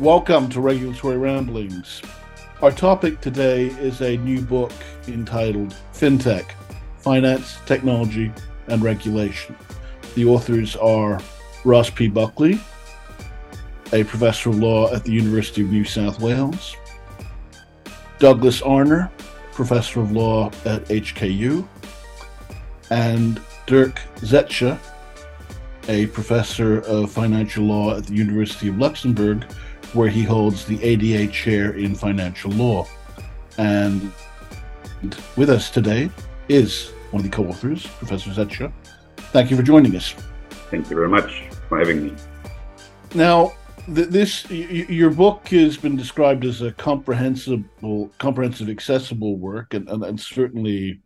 Welcome to Regulatory Ramblings. Our topic today is a new book entitled FinTech, Finance, Technology, and Regulation. The authors are Ross P. Buckley, a professor of law at the University of New South Wales, Douglas Arner, professor of law at HKU, and Dirk Zetsche, a professor of financial law at the University of Luxembourg, where he holds the ADA chair in financial law. And with us today is one of the co-authors, Professor Zetsche. Thank you for joining us. Thank you very much for having me. Now, your book has been described as a comprehensive, accessible work, and certainly,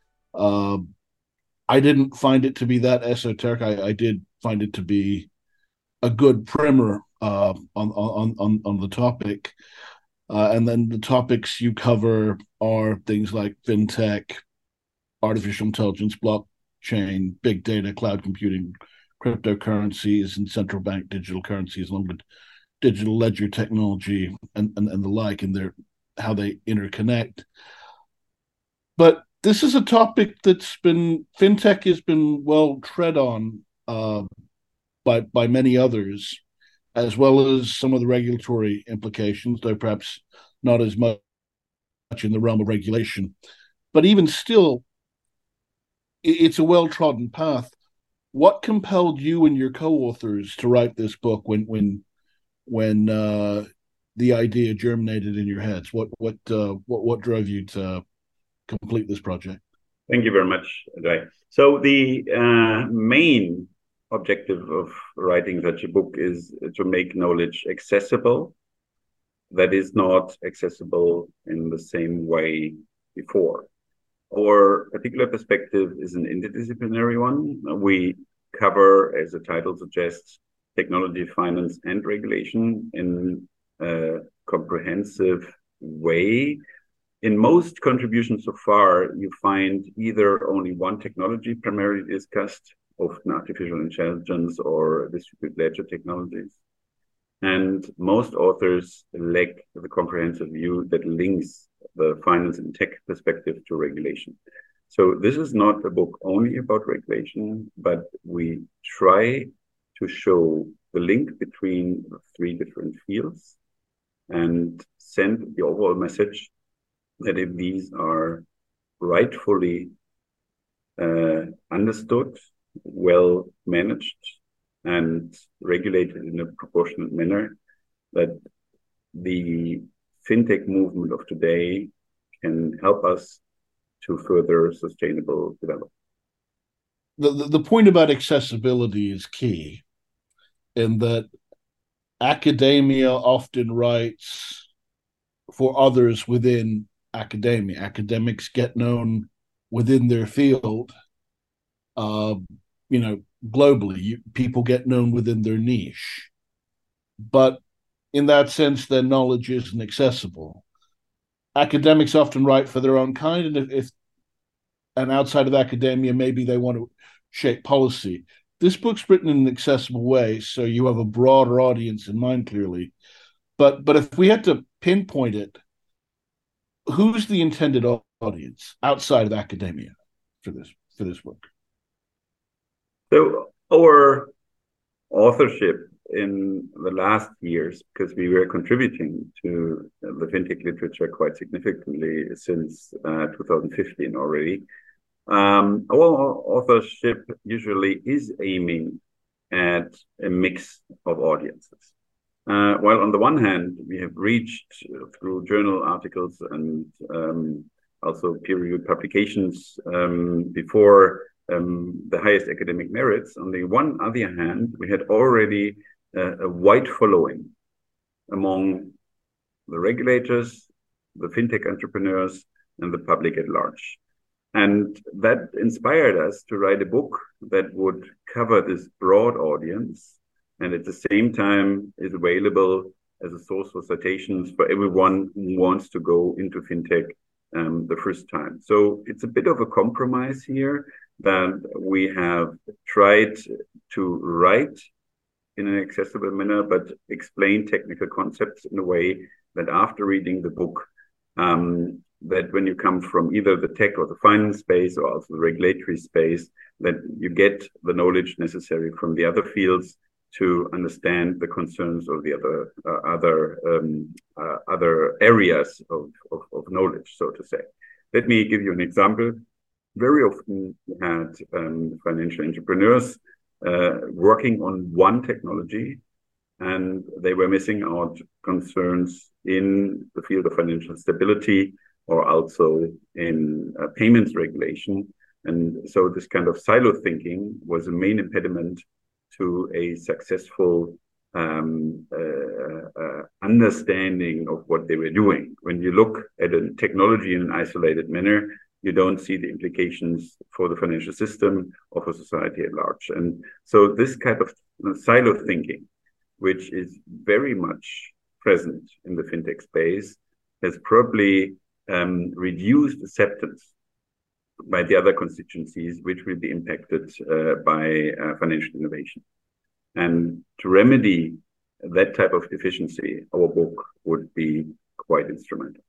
I didn't find it to be that esoteric. I did find it to be a good primer on the topic, and then the topics you cover are things like fintech, artificial intelligence, blockchain, big data, cloud computing, cryptocurrencies, and central bank digital currencies, along with digital ledger technology and the like, and how they interconnect. But this is a topic fintech has been well tread on by many others, as well as some of the regulatory implications, though perhaps not as much in the realm of regulation. But even still, it's a well-trodden path. What compelled you and your co-authors to write this book when the idea germinated in your heads? What drove you to complete this project? Thank you very much, Guy. So the main objective of writing such a book is to make knowledge accessible that is not accessible in the same way before. Our particular perspective is an interdisciplinary one. We cover, as the title suggests, technology, finance, and regulation in a comprehensive way. In most contributions so far, you find either only one technology primarily discussed, often artificial intelligence or distributed ledger technologies. And most authors lack the comprehensive view that links the finance and tech perspective to regulation. So this is not a book only about regulation, but we try to show the link between the three different fields and send the overall message that if these are rightfully understood, well managed, and regulated in a proportionate manner, that the fintech movement of today can help us to further sustainable development. The point about accessibility is key, in that academia often writes for others within academia. Academics get known within their field. Globally, people get known within their niche. But in that sense, their knowledge isn't accessible. Academics often write for their own kind, and outside of academia, maybe they want to shape policy. This book's written in an accessible way, so you have a broader audience in mind, clearly. But if we had to pinpoint it, who's the intended audience outside of academia for this book? So our authorship in the last years, because we were contributing to the fintech literature quite significantly since 2015 already, our authorship usually is aiming at a mix of audiences. While on the one hand, we have reached through journal articles and also peer-reviewed publications before the highest academic merits. On the other hand, we had already a wide following among the regulators, the fintech entrepreneurs, and the public at large. And that inspired us to write a book that would cover this broad audience, and at the same time is available as a source for citations for everyone who wants to go into fintech the first time. So it's a bit of a compromise here, that we have tried to write in an accessible manner, but explain technical concepts in a way that after reading the book, that when you come from either the tech or the finance space or also the regulatory space, that you get the knowledge necessary from the other fields to understand the concerns of the other areas of knowledge, so to say. Let me give you an example. Very often we had financial entrepreneurs working on one technology, and they were missing out concerns in the field of financial stability or also in payments regulation. And so this kind of silo thinking was a main impediment to a successful understanding of what they were doing. When you look at a technology in an isolated manner, you don't see the implications for the financial system or for society at large. And so this kind of silo thinking, which is very much present in the fintech space, has probably reduced acceptance by the other constituencies, which will be impacted by financial innovation. And to remedy that type of deficiency, our book would be quite instrumental.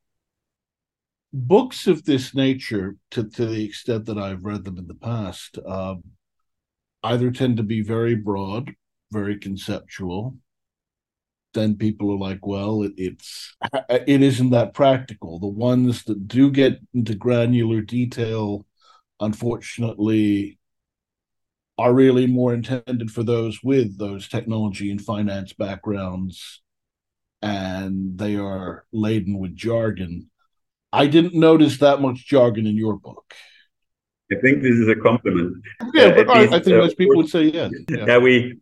Books of this nature, to the extent that I've read them in the past, either tend to be very broad, very conceptual. Then people are like, well, it isn't that practical. The ones that do get into granular detail, unfortunately, are really more intended for those with those technology and finance backgrounds, and they are laden with jargon. I didn't notice that much jargon in your book. I think this is a compliment. Yeah, but I think most people would say yes. Yeah,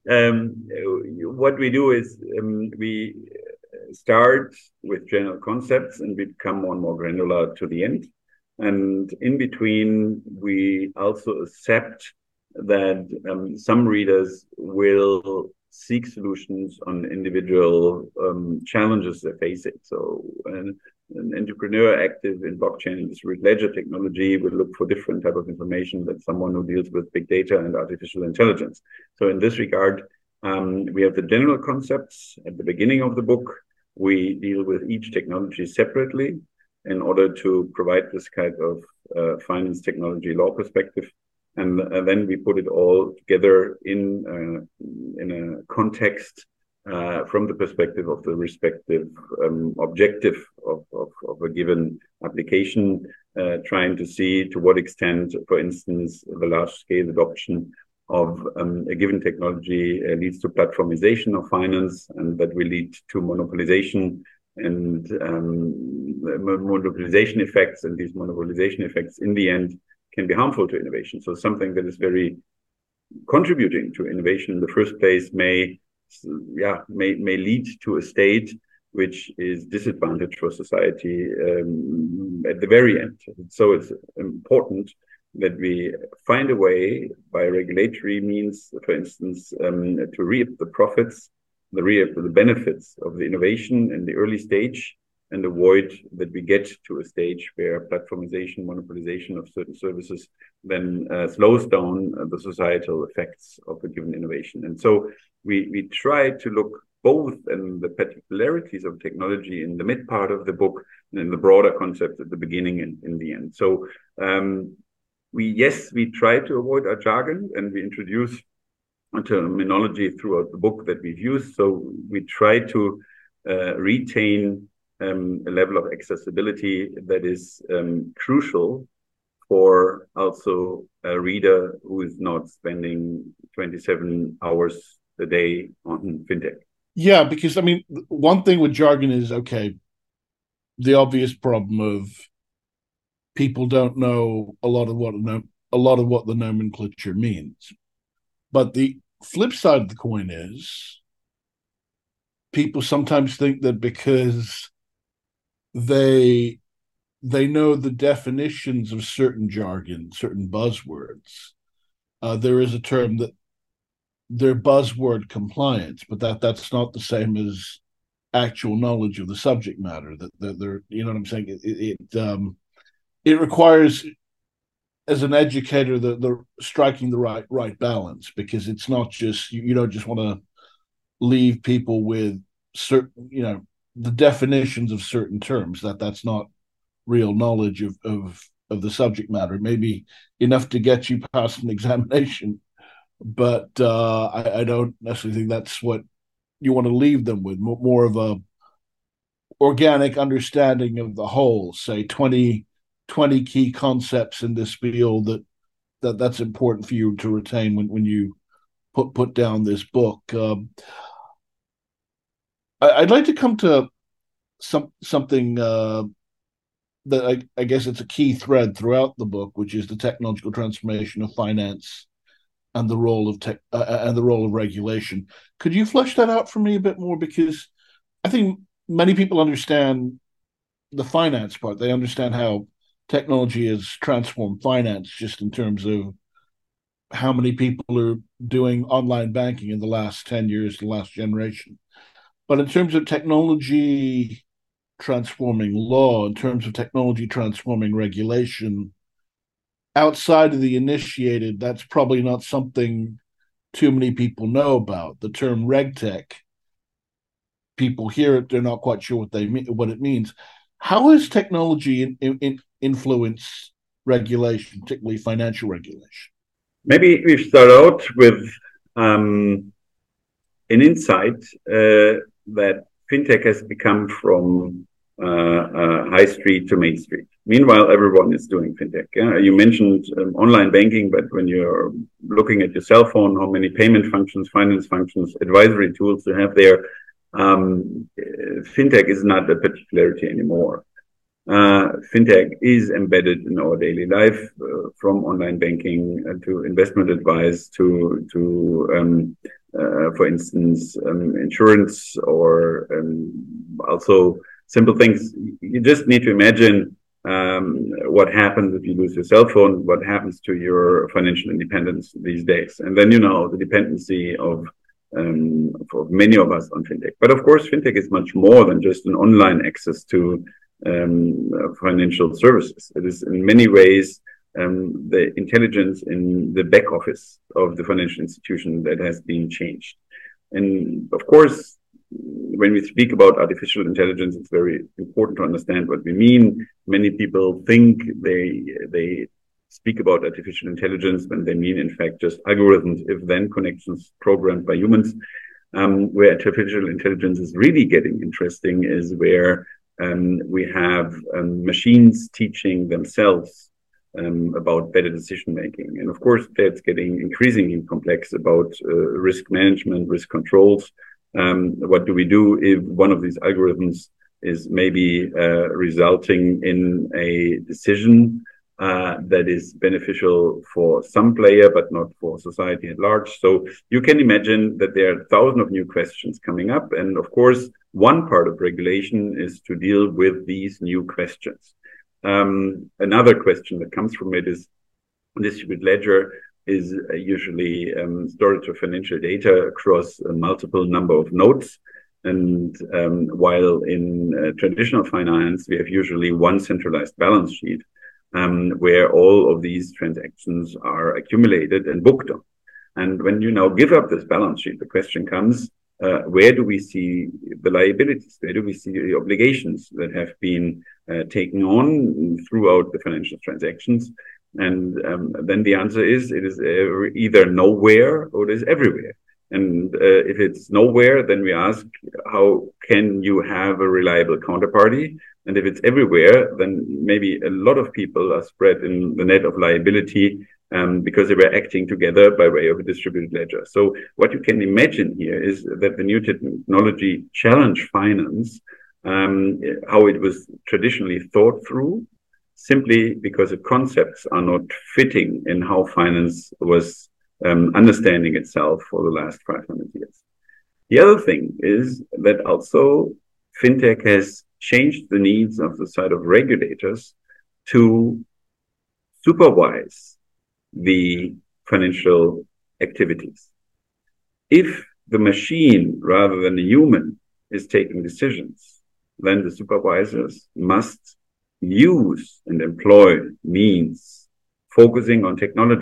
what we do is we start with general concepts and we become more and more granular to the end. And in between, we also accept that some readers will seek solutions on individual challenges they're facing. So an entrepreneur active in blockchain and distributed ledger technology will look for different type of information than someone who deals with big data and artificial intelligence. So in this regard, we have the general concepts at the beginning of the book. We deal with each technology separately in order to provide this kind of finance technology law perspective. And then we put it all together in a context from the perspective of the respective objective of a given application, trying to see to what extent, for instance, the large-scale adoption of a given technology leads to platformization of finance, and that will lead to monopolization and monopolization effects, and these monopolization effects in the end can be harmful to innovation. So something that is very contributing to innovation in the first place may lead to a state which is disadvantage for society at the very end. So it's important that we find a way by regulatory means, for instance, to reap the profits, reap the benefits of the innovation in the early stage, and avoid that we get to a stage where platformization, monopolization of certain services then slows down the societal effects of a given innovation. And so we try to look both in the particularities of technology in the mid part of the book and in the broader concept at the beginning and in the end. So we try to avoid our jargon, and we introduce a terminology throughout the book that we've used. So we try to retain a level of accessibility that is crucial for also a reader who is not spending 27 hours a day on fintech. Yeah, because I mean, one thing with jargon is, okay, the obvious problem of people don't know a lot of what the nomenclature means. But the flip side of the coin is people sometimes think that because they know the definitions of certain jargon, certain buzzwords, there is a term that they're buzzword compliant, but that's not the same as actual knowledge of the subject matter. That they're, you know what I'm saying? It requires, as an educator, the striking the right balance, because it's not just you don't just want to leave people with certain, the definitions of certain terms, that's not real knowledge of the subject matter. Maybe enough to get you past an examination, but I don't necessarily think that's what you want to leave them with. More of a organic understanding of the whole, say 20 key concepts in this field that's important for you to retain when you put down this book. I'd like to come to something that I guess it's a key thread throughout the book, which is the technological transformation of finance and the role of and the role of regulation. Could you flesh that out for me a bit more? Because I think many people understand the finance part. They understand how technology has transformed finance, just in terms of how many people are doing online banking in the last 10 years, the last generation. But in terms of technology transforming law, in terms of technology transforming regulation, outside of the initiated, that's probably not something too many people know about. The term RegTech, people hear it, they're not quite sure what it means. How has technology influenced regulation, particularly financial regulation? Maybe we start out with an insight that fintech has become from high street to main street. Meanwhile, everyone is doing fintech. You mentioned online banking, but when you're looking at your cell phone, how many payment functions, finance functions, advisory tools you have there, fintech is not a particularity anymore. Fintech is embedded in our daily life, from online banking to investment advice to for instance, insurance, or also simple things. You just need to imagine what happens if you lose your cell phone, what happens to your financial independence these days. And then, the dependency of for many of us on fintech. But of course, fintech is much more than just an online access to financial services. It is in many ways the intelligence in the back office of the financial institution that has been changed. And of course, when we speak about artificial intelligence, it's very important to understand what we mean. Many people think they speak about artificial intelligence when they mean, in fact, just algorithms, if-then connections programmed by humans. Where artificial intelligence is really getting interesting is where we have machines teaching themselves about better decision making. And of course, that's getting increasingly complex about risk management, risk controls. What do we do if one of these algorithms is maybe resulting in a decision that is beneficial for some player, but not for society at large? So you can imagine that there are thousands of new questions coming up. And of course, one part of regulation is to deal with these new questions. Another question that comes from it is distributed ledger is usually storage of financial data across a multiple number of nodes. And while in traditional finance, we have usually one centralized balance sheet where all of these transactions are accumulated and booked on. And when you now give up this balance sheet, the question comes, where do we see the liabilities? Where do we see the obligations that have been taken on throughout the financial transactions? And then the answer is, it is either nowhere or it is everywhere. And if it's nowhere, then we ask, how can you have a reliable counterparty? And if it's everywhere, then maybe a lot of people are spread in the net of liability because they were acting together by way of a distributed ledger. So what you can imagine here is that the new technology challenged finance, how it was traditionally thought through, simply because the concepts are not fitting in how finance was understanding itself for the last 500 years. The other thing is that also fintech has changed the needs of the side of regulators to supervise the financial activities. If the machine, rather than the human, is taking decisions, then the supervisors must use and employ means focusing on technologies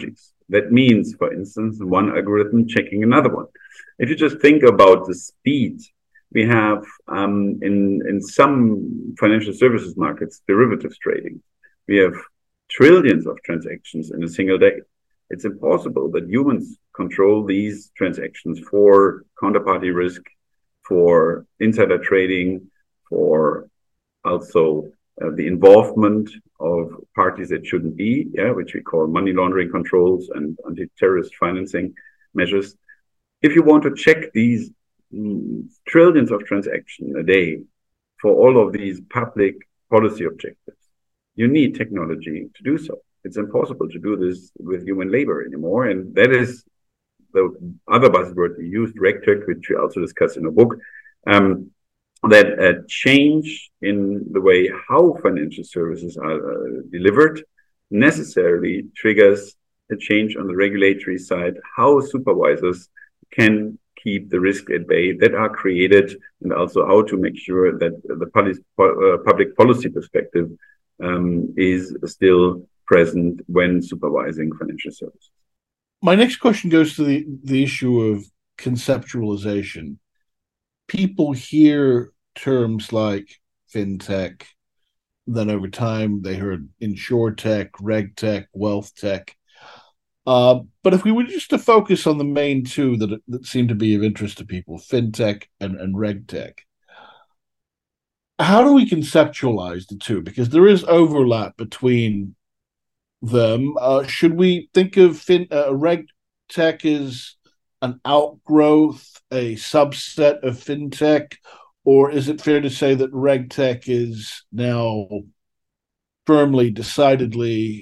That means, for instance, one algorithm checking another one. If you just think about the speed, we have in some financial services markets, derivatives trading, we have trillions of transactions in a single day. It's impossible that humans control these transactions for counterparty risk, for insider trading, for also the involvement of parties that shouldn't be, which we call money laundering controls and anti-terrorist financing measures. If you want to check these trillions of transactions a day for all of these public policy objectives, you need technology to do so. It's impossible to do this with human labor anymore. And that is the other buzzword we used, RegTech, which we also discuss in a book, that a change in the way how financial services are delivered necessarily triggers a change on the regulatory side, how supervisors can keep the risk at bay that are created, and also how to make sure that the public policy perspective is still present when supervising financial services. My next question goes to the issue of conceptualization. People hear terms like fintech, then over time they heard insurtech, regtech, wealth tech. But if we were just to focus on the main two that seem to be of interest to people, fintech and regtech, how do we conceptualize the two? Because there is overlap between them. Should we think of regtech as an outgrowth, a subset of fintech, or is it fair to say that regtech is now firmly, decidedly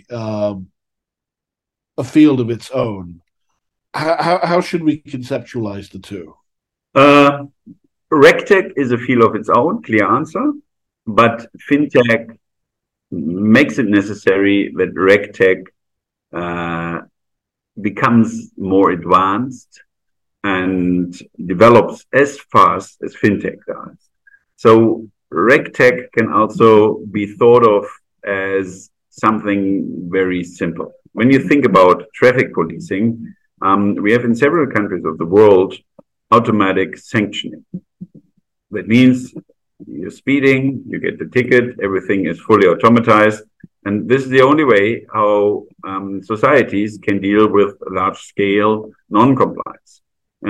a field of its own? How should we conceptualize the two? RegTech is a field of its own, clear answer, but fintech makes it necessary that RegTech becomes more advanced and develops as fast as fintech does. So RegTech can also be thought of as something very simple. When you think about traffic policing, we have in several countries of the world automatic sanctioning. That means you're speeding, you get the ticket, everything is fully automatized. And this is the only way how societies can deal with large-scale non-compliance.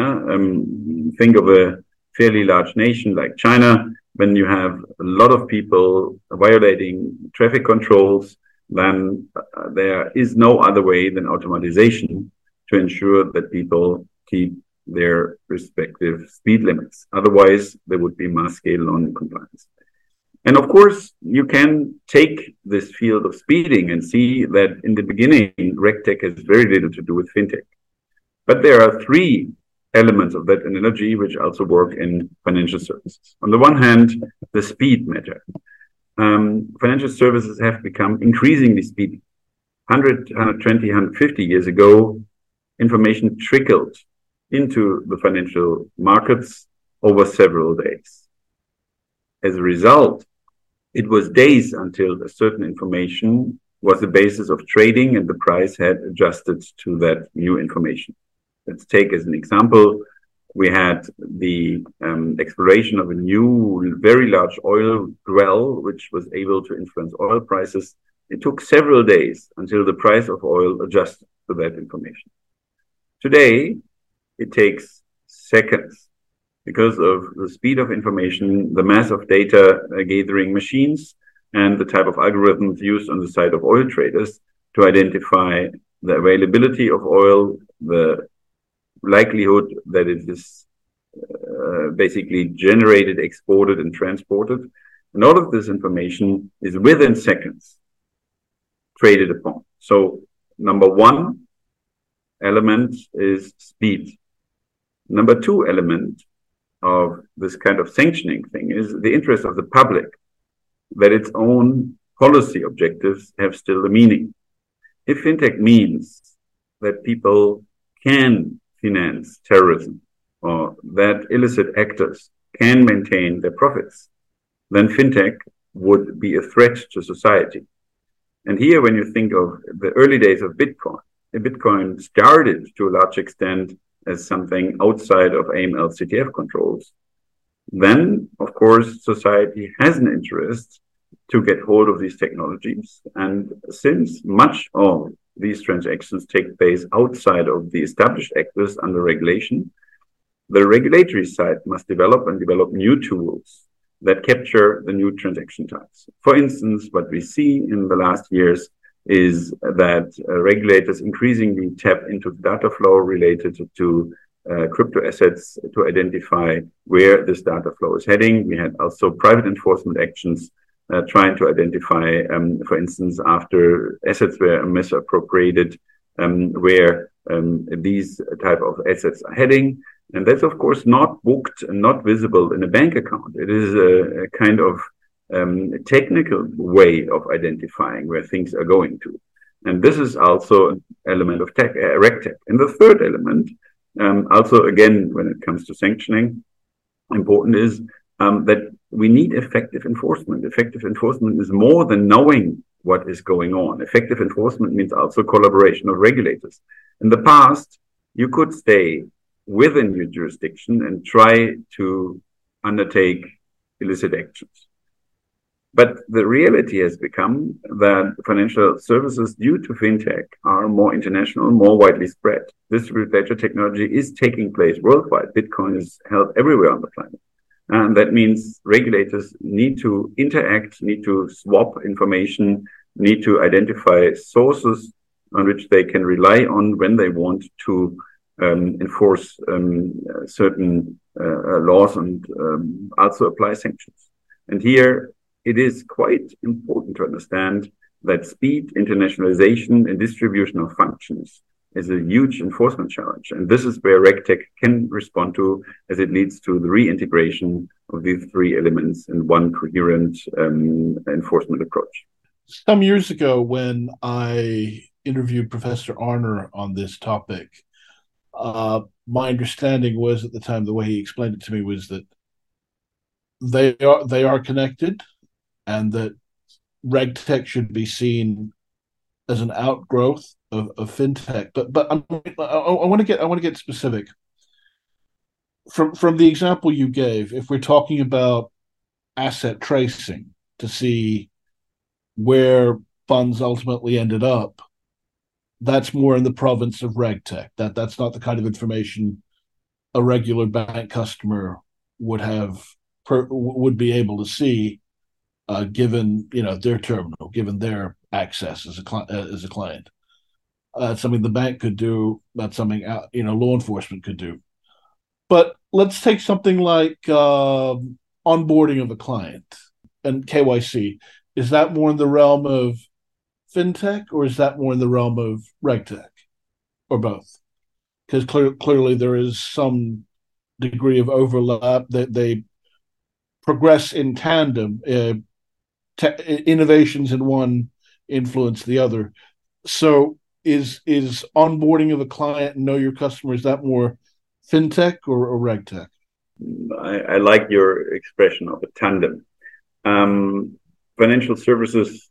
Think of a fairly large nation like China. When you have a lot of people violating traffic controls, then there is no other way than automatization to ensure that people keep their respective speed limits. Otherwise, there would be mass-scale non-compliance. And of course, you can take this field of speeding and see that in the beginning, RegTech has very little to do with fintech. But there are three elements of that analogy which also work in financial services. On the one hand, the speed matter. Financial services have become increasingly speedy. 100, 120, 150 years ago, information trickled into the financial markets over several days. As a result, it was days until a certain information was the basis of trading and the price had adjusted to that new information. Let's take as an example, we had the exploration of a new, very large oil well, which was able to influence oil prices. It took several days until the price of oil adjusted to that information. Today, it takes seconds because of the speed of information, the mass of data gathering machines, and the type of algorithms used on the side of oil traders to identify the availability of oil, the likelihood that it is basically generated, exported, and transported. And all of this information is within seconds traded upon. So number one element is speed. Number two element of this kind of sanctioning thing is the interest of the public, that its own policy objectives have still a meaning. If fintech means that people can finance terrorism or that illicit actors can maintain their profits, then fintech would be a threat to society. And here, when you think of the early days of Bitcoin, Bitcoin started to a large extent as something outside of AML CTF controls, then, of course, society has an interest to get hold of these technologies. And since much of these transactions take place outside of the established actors under regulation, the regulatory side must develop new tools that capture the new transaction types. For instance, what we see in the last years is that regulators increasingly tap into the data flow related to crypto assets to identify where this data flow is heading. We had also private enforcement actions trying to identify, for instance, after assets were misappropriated, where these type of assets are heading. And that's, of course, not booked and not visible in a bank account. It is a kind of technical way of identifying where things are going to. And this is also an element of RegTech. And the third element, also, again, when it comes to sanctioning, important is that we need effective enforcement. Effective enforcement is more than knowing what is going on. Effective enforcement means also collaboration of regulators. In the past, you could stay within your jurisdiction and try to undertake illicit actions. But the reality has become that financial services due to fintech are more international, more widely spread. Distributed ledger technology is taking place worldwide. Bitcoin is held everywhere on the planet. And that means regulators need to interact, need to swap information, need to identify sources on which they can rely on when they want to enforce certain laws and also apply sanctions. And here it is quite important to understand that speed, internationalization, and distribution of functions is a huge enforcement challenge. And this is where RegTech can respond to, as it leads to the reintegration of these three elements in one coherent enforcement approach. Some years ago, when I interviewed Professor Arner on this topic, my understanding was at the time, the way he explained it to me was that they are connected, and that RegTech should be seen as an outgrowth of fintech. But I want to get specific. From the example you gave, if we're talking about asset tracing to see where funds ultimately ended up, that's more in the province of RegTech. That's not the kind of information a regular bank customer would be able to see, given their terminal, given their access as a client. That's something the bank could do. That's something law enforcement could do. But let's take something like onboarding of a client and KYC. Is that more in the realm of fintech, or is that more in the realm of RegTech, or both? Because clearly there is some degree of overlap, that they progress in tandem. Innovations in one influence the other. So is onboarding of a client and know your customer, is that more fintech or RegTech? I like your expression of a tandem. Financial services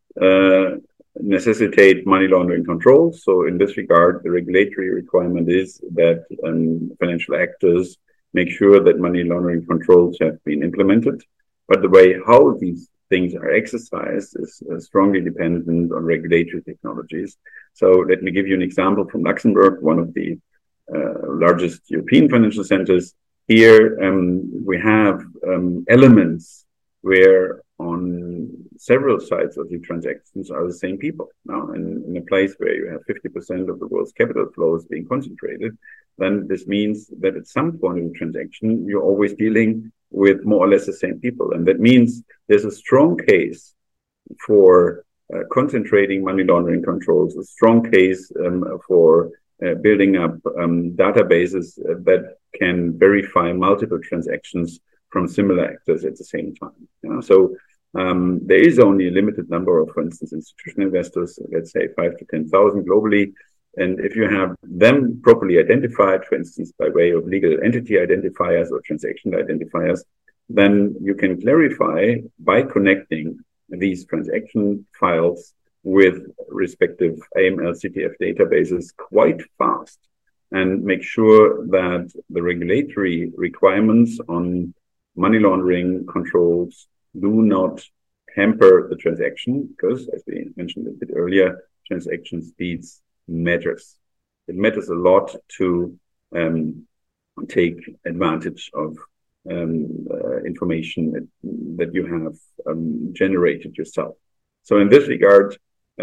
necessitate money laundering controls. So in this regard, the regulatory requirement is that financial actors make sure that money laundering controls have been implemented. But the way how these things are exercised is strongly dependent on regulatory technologies. So let me give you an example from Luxembourg, one of the largest European financial centers. Here we have elements where on several sides of the transactions are the same people. Now, in a place where you have 50% of the world's capital flows being concentrated, then this means that at some point in the transaction, you're always dealing with more or less the same people. And that means there's a strong case for concentrating money laundering controls, a strong case for building up databases that can verify multiple transactions from similar actors at the same time. So there is only a limited number of, for instance, institutional investors, let's say 5 to 10,000 globally. And if you have them properly identified, for instance, by way of legal entity identifiers or transaction identifiers, then you can clarify by connecting these transaction files with respective AML CTF databases quite fast and make sure that the regulatory requirements on money laundering controls do not hamper the transaction, because, as we mentioned a bit earlier, transaction speeds matters. It matters a lot to take advantage of information that you have generated yourself. So in this regard,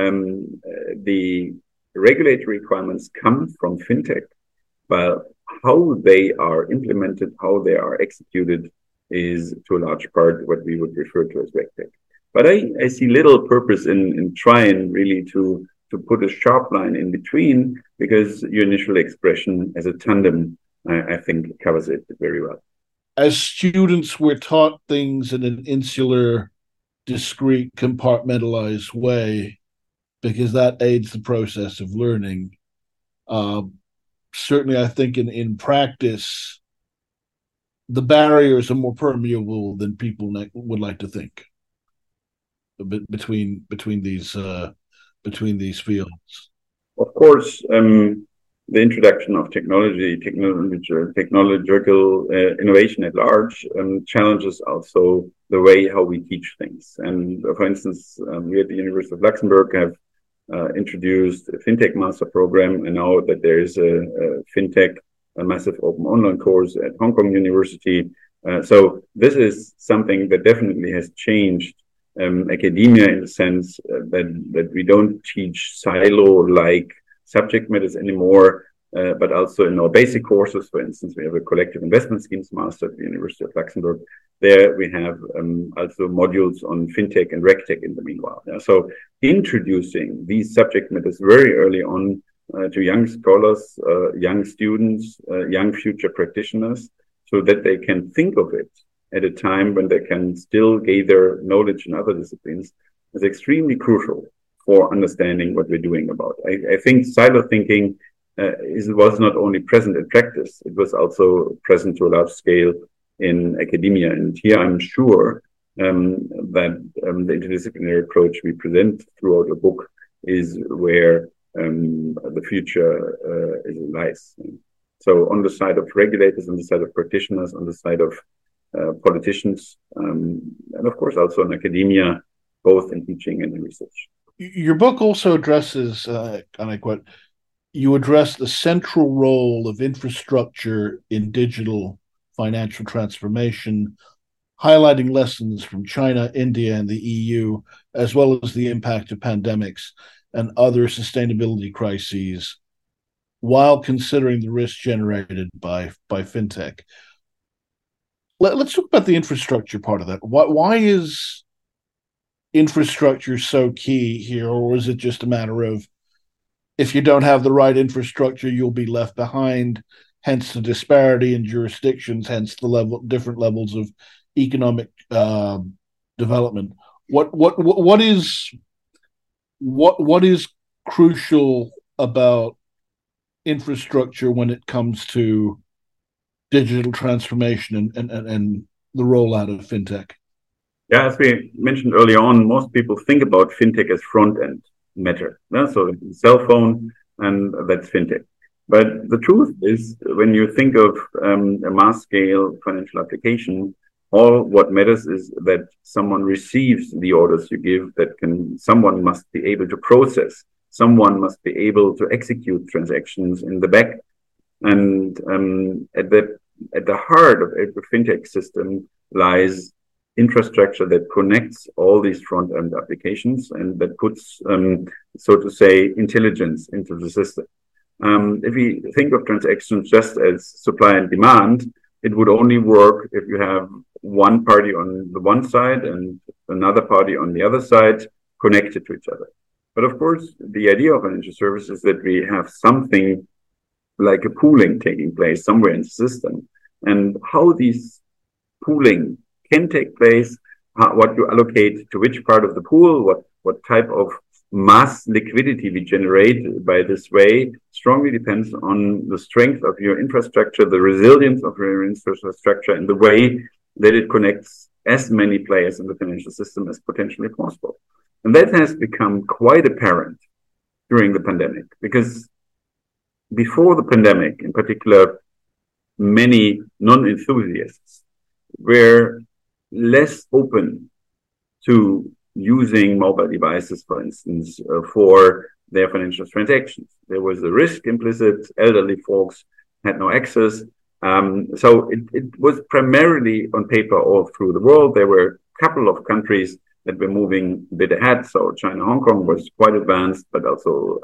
the regulatory requirements come from fintech, but how they are implemented, how they are executed is to a large part what we would refer to as RegTech. But I see little purpose in trying really to put a sharp line in between, because your initial expression as a tandem, I think, covers it very well. As students, we're taught things in an insular, discrete, compartmentalized way, because that aids the process of learning. Certainly, I think in practice, the barriers are more permeable than people would like to think between these fields. Of course, the introduction of technological innovation at large challenges also the way how we teach things. And for instance, we at the University of Luxembourg have introduced a FinTech Master Program, and now that there is a FinTech, a massive open online course at Hong Kong University. So this is something that definitely has changed academia, in the sense that we don't teach silo-like subject matters anymore, but also in our basic courses. For instance, we have a collective investment schemes master at the University of Luxembourg. There we have also modules on fintech and regtech in the meanwhile. Yeah? So introducing these subject matters very early on to young scholars, young students, young future practitioners, so that they can think of it at a time when they can still gather knowledge in other disciplines, is extremely crucial for understanding what we're doing about. I think silo thinking was not only present in practice, it was also present to a large scale in academia. And here I'm sure that the interdisciplinary approach we present throughout the book is where the future lies. So on the side of regulators, on the side of practitioners, on the side of politicians, and of course also in academia, both in teaching and in research. Your book also addresses, and I quote, you address the central role of infrastructure in digital financial transformation, highlighting lessons from China, India, and the EU, as well as the impact of pandemics and other sustainability crises, while considering the risks generated by fintech. Let's talk about the infrastructure part of that. Why is infrastructure so key here, or is it just a matter of, if you don't have the right infrastructure, you'll be left behind, hence the disparity in jurisdictions, hence the different levels of economic development? What is crucial about infrastructure when it comes to digital transformation and the rollout of fintech? Yeah, as we mentioned earlier on, most people think about fintech as front-end matter. Yeah? So cell phone, and that's fintech. But the truth is, when you think of a mass-scale financial application, all what matters is that someone receives the orders you give, someone must be able to process, someone must be able to execute transactions in the back. And at the heart of every fintech system lies infrastructure that connects all these front-end applications and that puts, so to say, intelligence into the system. If we think of transactions just as supply and demand, it would only work if you have one party on the one side and another party on the other side connected to each other. But of course, the idea of financial services is that we have something like a pooling taking place somewhere in the system. And how these pooling can take place, what you allocate to which part of the pool, what type of mass liquidity we generate by this way, strongly depends on the strength of your infrastructure, the resilience of your infrastructure, and the way that it connects as many players in the financial system as potentially possible. And that has become quite apparent during the pandemic, because before the pandemic, in particular, many non-enthusiasts were less open to using mobile devices, for instance, for their financial transactions. There was a risk implicit. Elderly folks had no access. So it was primarily on paper all through the world. There were a couple of countries that were moving a bit ahead. So China, Hong Kong was quite advanced, but also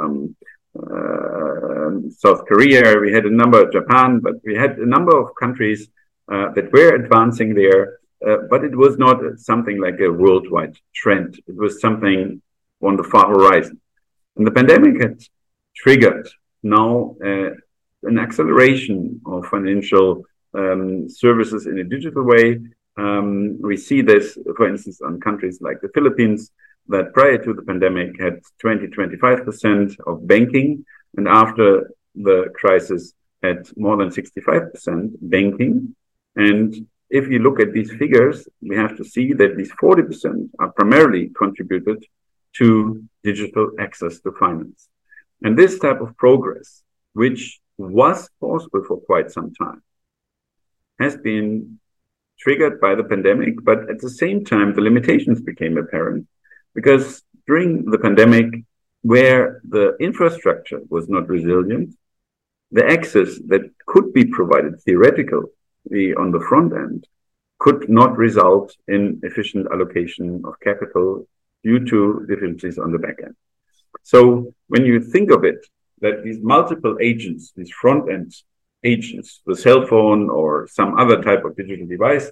South Korea. We had a number of Japan, but we had a number of countries that were advancing there. But it was not something like a worldwide trend. It was something on the far horizon. And the pandemic had triggered now an acceleration of financial services in a digital way. We see this, for instance, on countries like the Philippines, that prior to the pandemic had 20-25% of banking, and after the crisis had more than 65% banking. And if you look at these figures, we have to see that these 40% are primarily contributed to digital access to finance. And this type of progress, which was possible for quite some time, has been triggered by the pandemic, but at the same time, the limitations became apparent, because during the pandemic, where the infrastructure was not resilient, the access that could be provided theoretically on the front end could not result in efficient allocation of capital due to difficulties on the back end. So when you think of it, that these multiple agents, these front end agents, the cell phone or some other type of digital device,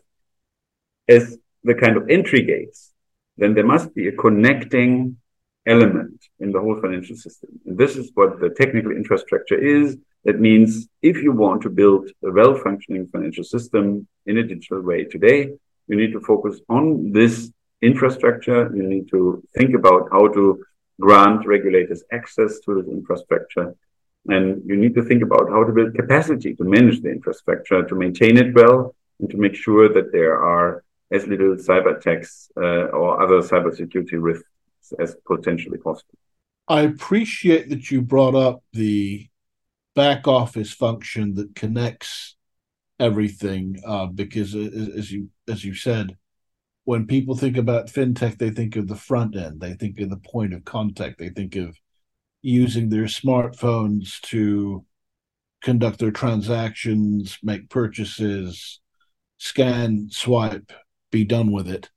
as the kind of entry gates, then there must be a connecting element in the whole financial system. And this is what the technical infrastructure is. That means if you want to build a well-functioning financial system in a digital way today, you need to focus on this infrastructure. You need to think about how to grant regulators access to this infrastructure. And you need to think about how to build capacity to manage the infrastructure, to maintain it well, and to make sure that there are as little cyber attacks or other cybersecurity risks as potentially possible. I appreciate that you brought up the back office function that connects everything, because as you said, when people think about fintech, they think of the front end, they think of the point of contact, they think of using their smartphones to conduct their transactions, make purchases, scan, swipe, be done with it.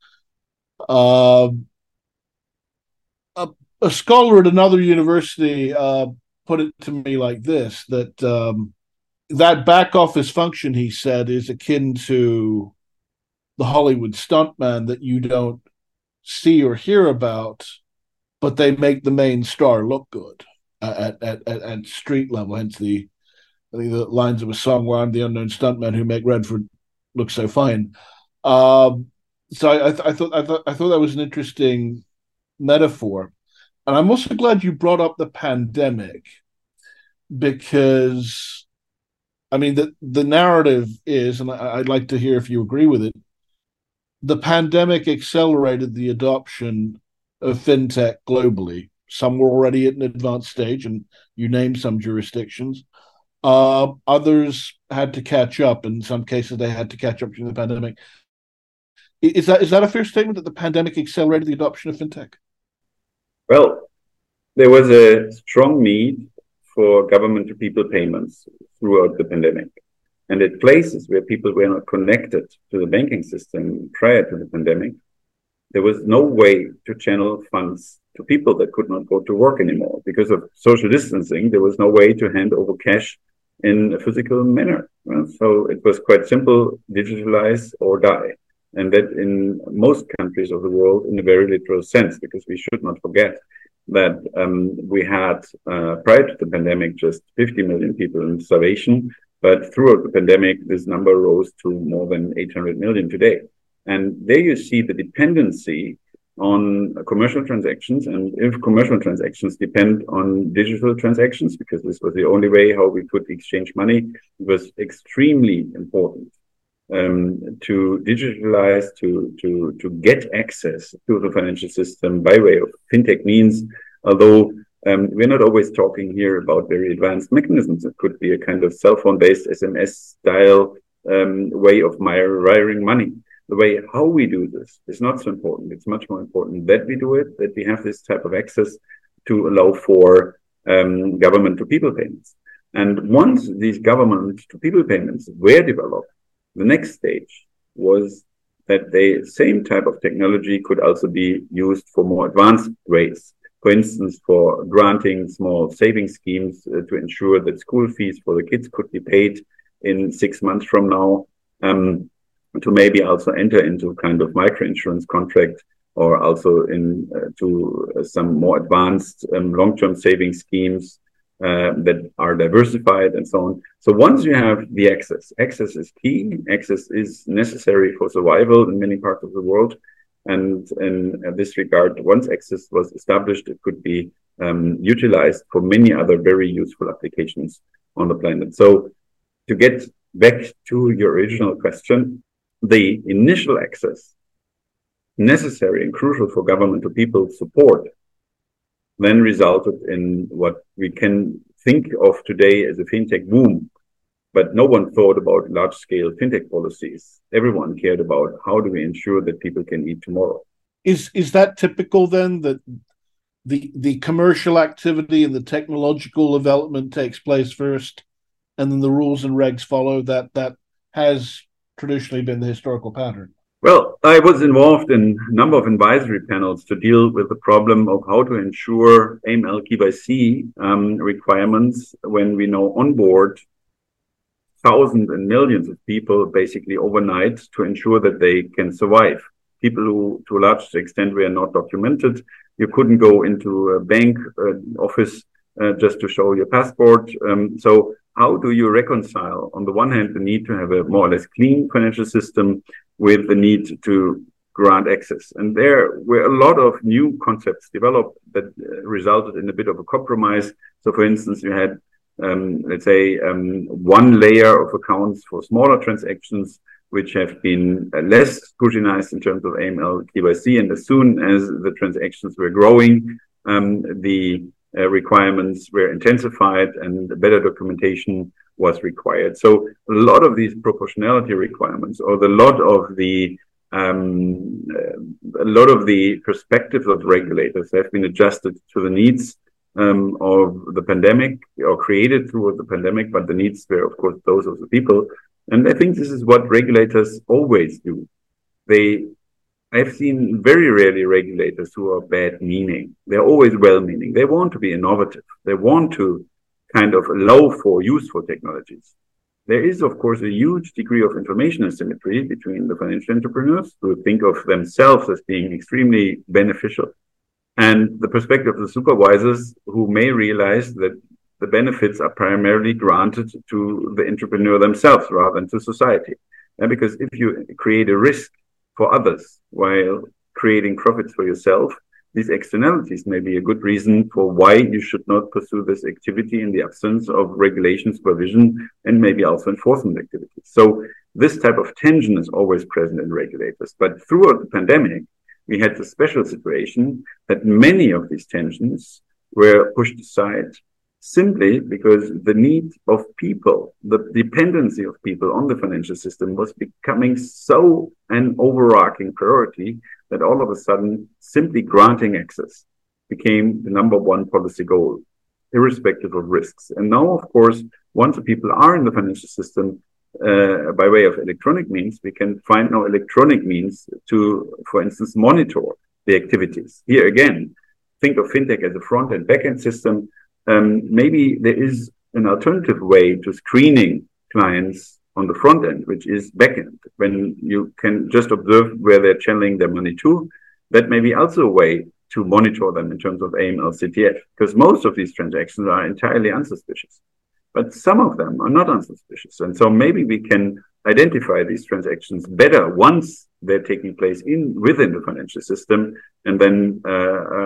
A scholar at another university put it to me like this, that that back office function, he said, is akin to the Hollywood stuntman that you don't see or hear about, but they make the main star look good at street level. Hence the lines of a song where I'm the unknown stuntman who make Redford look so fine. So I thought that was an interesting metaphor. And I'm also glad you brought up the pandemic, because, I mean, the narrative is, and I'd like to hear if you agree with it, the pandemic accelerated the adoption of fintech globally. Some were already at an advanced stage, and you named some jurisdictions. Others had to catch up. In some cases, they had to catch up during the pandemic. Is that a fair statement, that the pandemic accelerated the adoption of fintech? Well, there was a strong need for government-to-people payments throughout the pandemic. And at places where people were not connected to the banking system prior to the pandemic, there was no way to channel funds to people that could not go to work anymore. Because of social distancing, there was no way to hand over cash in a physical manner. So it was quite simple, digitalize or die. And that in most countries of the world in a very literal sense, because we should not forget that we had, prior to the pandemic, just 50 million people in starvation. But throughout the pandemic, this number rose to more than 800 million today. And there you see the dependency on commercial transactions. And if commercial transactions depend on digital transactions, because this was the only way how we could exchange money, it was extremely important to digitalize, to get access to the financial system by way of fintech means, although we're not always talking here about very advanced mechanisms. It could be a kind of cell phone-based SMS style way of wiring money. The way how we do this is not so important. It's much more important that we do it, that we have this type of access to allow for government to people payments. And once these government to people payments were developed, the next stage was that the same type of technology could also be used for more advanced ways. For instance, for granting small saving schemes to ensure that school fees for the kids could be paid in 6 months from now, to maybe also enter into kind of microinsurance contract, or also to some more advanced long-term saving schemes that are diversified and so on. So once you have the access is key. Access is necessary for survival in many parts of the world. And in this regard, once access was established, it could be utilized for many other very useful applications on the planet. So to get back to your original question, the initial access necessary and crucial for government to people support then resulted in what we can think of today as a fintech boom. But no one thought about large-scale fintech policies. Everyone cared about how do we ensure that people can eat tomorrow. Is that typical then, that the commercial activity and the technological development takes place first, and then the rules and regs follow? That has traditionally been the historical pattern. Well, I was involved in a number of advisory panels to deal with the problem of how to ensure AML KYC requirements when we now onboard thousands and millions of people basically overnight to ensure that they can survive. People who, to a large extent, were not documented. You couldn't go into a bank office just to show your passport. So how do you reconcile, on the one hand, the need to have a more or less clean financial system with the need to grant access? And there were a lot of new concepts developed that resulted in a bit of a compromise. So, for instance, you had, let's say, one layer of accounts for smaller transactions, which have been less scrutinized in terms of AML KYC. And as soon as the transactions were growing, the requirements were intensified and better documentation was required. So a lot of these proportionality requirements, or a lot of the perspectives of regulators have been adjusted to the needs of the pandemic, or created through the pandemic, but the needs were, of course, those of the people. And I think this is what regulators always do. I've seen very rarely regulators who are bad meaning. They're always well meaning. They want to be innovative. They want to kind of allow for useful technologies. There is, of course, a huge degree of information asymmetry between the financial entrepreneurs who think of themselves as being extremely beneficial, and the perspective of the supervisors who may realize that the benefits are primarily granted to the entrepreneur themselves rather than to society. And because if you create a risk for others while creating profits for yourself, these externalities may be a good reason for why you should not pursue this activity in the absence of regulation, supervision, and maybe also enforcement activities. So this type of tension is always present in regulators. But throughout the pandemic, we had the special situation that many of these tensions were pushed aside simply because the need of people, the dependency of people on the financial system was becoming so an overarching priority that all of a sudden simply granting access became the number one policy goal, irrespective of risks. And now, of course, once the people are in the financial system by way of electronic means, we can find now electronic means to, for instance, monitor the activities. Here again, think of fintech as a front and back end system. Maybe there is an alternative way to screening clients on the front end, which is back end, when you can just observe where they're channeling their money to. That may be also a way to monitor them in terms of AML CTF, because most of these transactions are entirely unsuspicious, but some of them are not unsuspicious. And so maybe we can identify these transactions better once they're taking place within the financial system, and then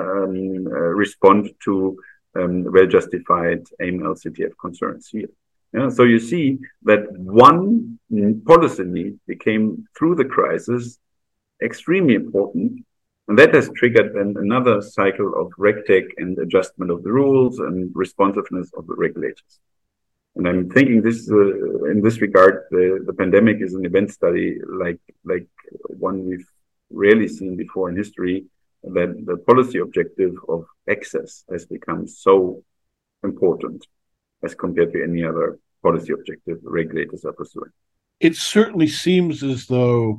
respond to well-justified AML CTF concerns here. Yeah, so you see that one policy need became through the crisis extremely important, and that has triggered another cycle of regtech and adjustment of the rules and responsiveness of the regulators. And I'm thinking this in this regard, the pandemic is an event study like one we've rarely seen before in history. That the policy objective of access has become so important as compared to any other policy objective regulators are pursuing. It certainly seems as though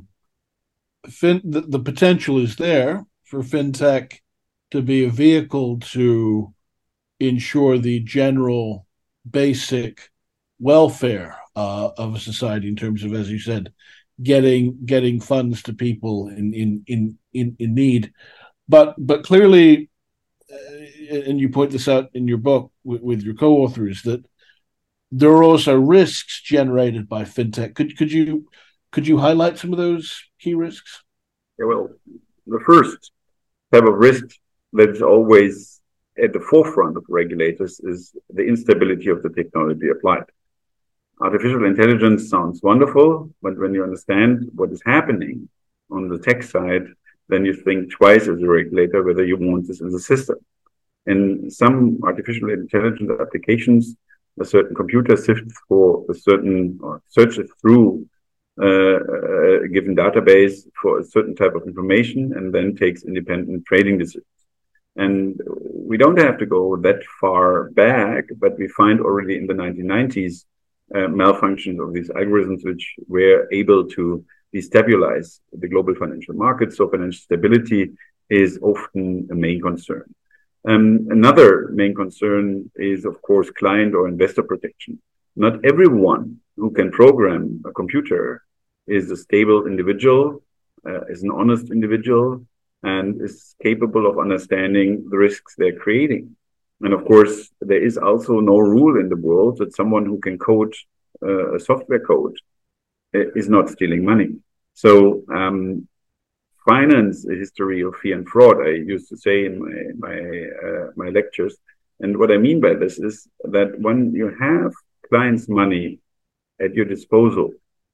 the potential is there for fintech to be a vehicle to ensure the general basic welfare of a society in terms of, as you said, getting funds to people in need. But clearly, and you point this out in your book with your co-authors, that there are also risks generated by fintech. Could you highlight some of those key risks? Yeah, well, the first type of risk that's always at the forefront of regulators is the instability of the technology applied. Artificial intelligence sounds wonderful, but when you understand what is happening on the tech side, then you think twice as a regulator whether you want this in the system. In some artificial intelligence applications, a certain computer sifts for a certain or searches through a given database for a certain type of information and then takes independent trading decisions. And we don't have to go that far back, but we find already in the 1990s malfunctions of these algorithms which were able to destabilize the global financial markets. So financial stability is often a main concern. Another main concern is, of course, client or investor protection. Not everyone who can program a computer is a stable individual, is an honest individual, and is capable of understanding the risks they're creating. And of course, there is also no rule in the world that someone who can code a software code is not stealing money. So finance a history of fear and fraud, I used to say in my lectures. And what I mean by this is that when you have clients' money at your disposal,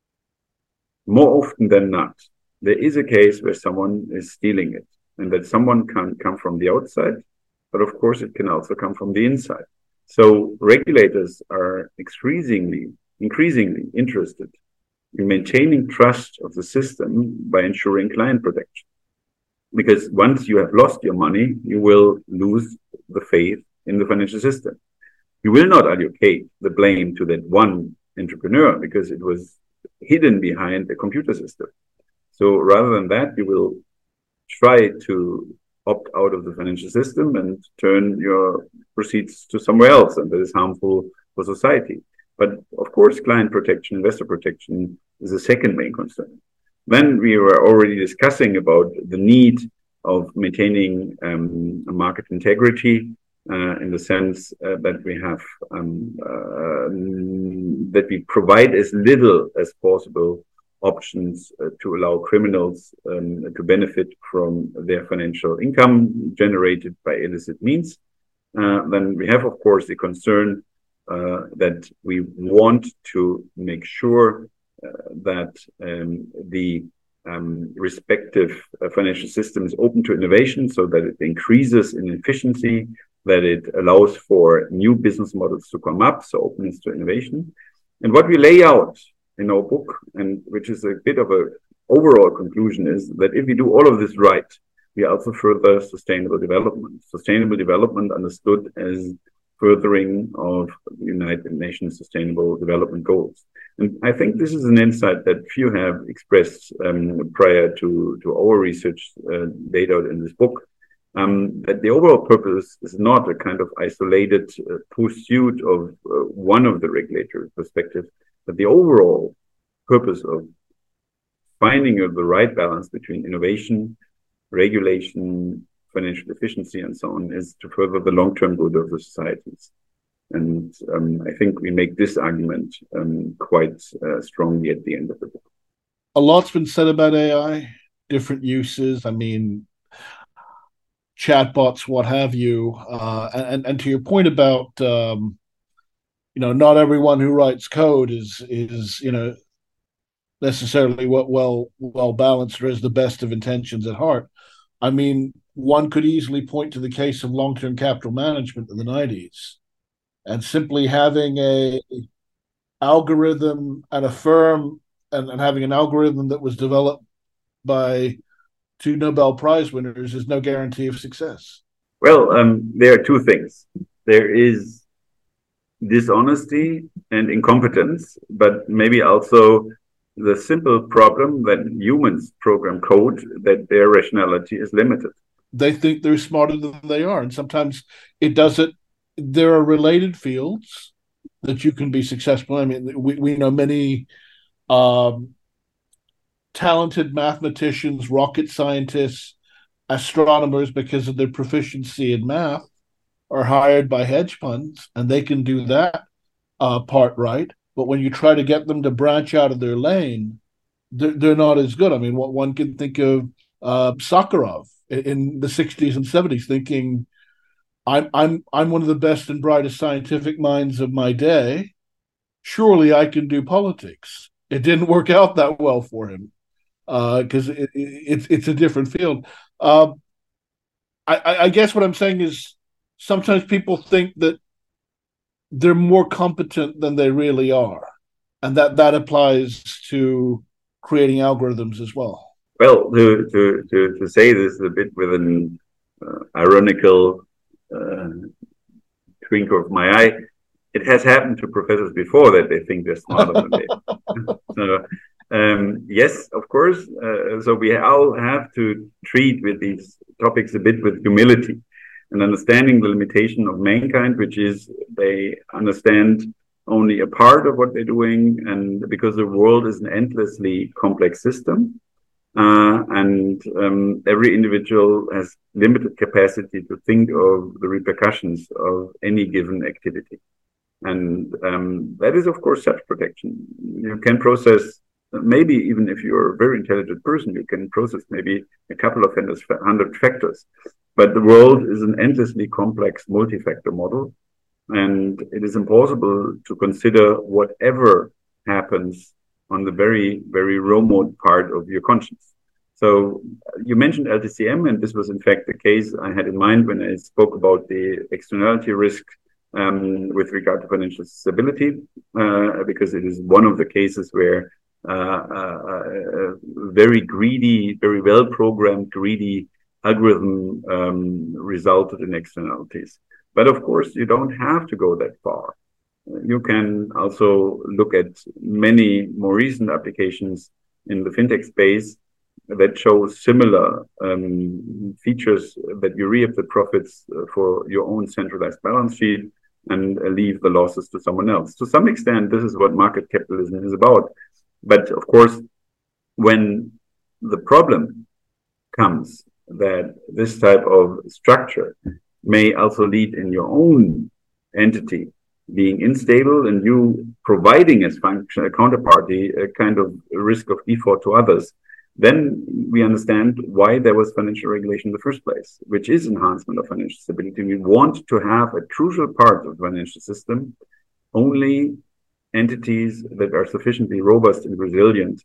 more often than not, there is a case where someone is stealing it, and that someone can come from the outside, but of course it can also come from the inside. So regulators are increasingly interested in maintaining trust of the system by ensuring client protection. Because once you have lost your money, you will lose the faith in the financial system. You will not allocate the blame to that one entrepreneur because it was hidden behind a computer system. So rather than that, you will try to opt out of the financial system and turn your proceeds to somewhere else, and that is harmful for society. But of course, client protection, investor protection is the second main concern. Then we were already discussing about the need of maintaining market integrity in the sense that we have that we provide as little as possible options to allow criminals to benefit from their financial income generated by illicit means. Then we have, of course, the concern that we want to make sure that the respective financial system is open to innovation so that it increases in efficiency, that it allows for new business models to come up, so openness to innovation. And what we lay out in our book, and which is a bit of a overall conclusion, is that if we do all of this right, we also further sustainable development. Sustainable development understood as furthering of the United Nations Sustainable Development Goals. And I think this is an insight that few have expressed prior to our research laid out in this book, that the overall purpose is not a kind of isolated pursuit of one of the regulatory perspectives, but the overall purpose of finding the right balance between innovation, regulation, financial efficiency, and so on, is to further the long-term good of the societies. And I think we make this argument quite strongly at the end of the book. A lot's been said about AI, different uses. I mean, chatbots, what have you. And to your point about not everyone who writes code is necessarily what well balanced or has the best of intentions at heart. I mean, one could easily point to the case of long-term capital management in the 90s, and simply having a algorithm and a firm, and having an algorithm that was developed by two Nobel Prize winners is no guarantee of success. Well, there are two things. There is dishonesty and incompetence, but maybe also the simple problem that humans program code, that their rationality is limited. They think they're smarter than they are, and sometimes it doesn't. There are related fields that you can be successful. I mean, we know many talented mathematicians, rocket scientists, astronomers, because of their proficiency in math, are hired by hedge funds, and they can do that part right. But when you try to get them to branch out of their lane, they're not as good. I mean, what one can think of Sakharov in the 60s and 70s, thinking, I'm one of the best and brightest scientific minds of my day. Surely I can do politics. It didn't work out that well for him because it's a different field. I guess what I'm saying is sometimes people think that they're more competent than they really are, and that applies to creating algorithms as well. Well, to say this a bit with an ironical twinkle of my eye, it has happened to professors before that they think they're smarter than they are. So, yes, of course. So we all have to treat with these topics a bit with humility and understanding the limitation of mankind, which is they understand only a part of what they're doing, and because the world is an endlessly complex system, and every individual has limited capacity to think of the repercussions of any given activity. And that is, of course, self-protection. You can process, maybe even if you're a very intelligent person, you can process maybe a couple of 100 factors. But the world is an endlessly complex multi-factor model, and it is impossible to consider whatever happens on the very, very remote part of your conscience. So you mentioned LTCM, and this was in fact the case I had in mind when I spoke about the externality risk with regard to financial stability, because it is one of the cases where very greedy, very well-programmed, greedy algorithm resulted in externalities. But of course, you don't have to go that far. You can also look at many more recent applications in the fintech space that show similar features, that you reap the profits for your own centralized balance sheet and leave the losses to someone else. To some extent, this is what market capitalism is about. But of course, when the problem comes that this type of structure may also lead in your own entity being unstable and you providing as function a counterparty a kind of risk of default to others, then we understand why there was financial regulation in the first place, which is enhancement of financial stability. We want to have a crucial part of the financial system, only entities that are sufficiently robust and resilient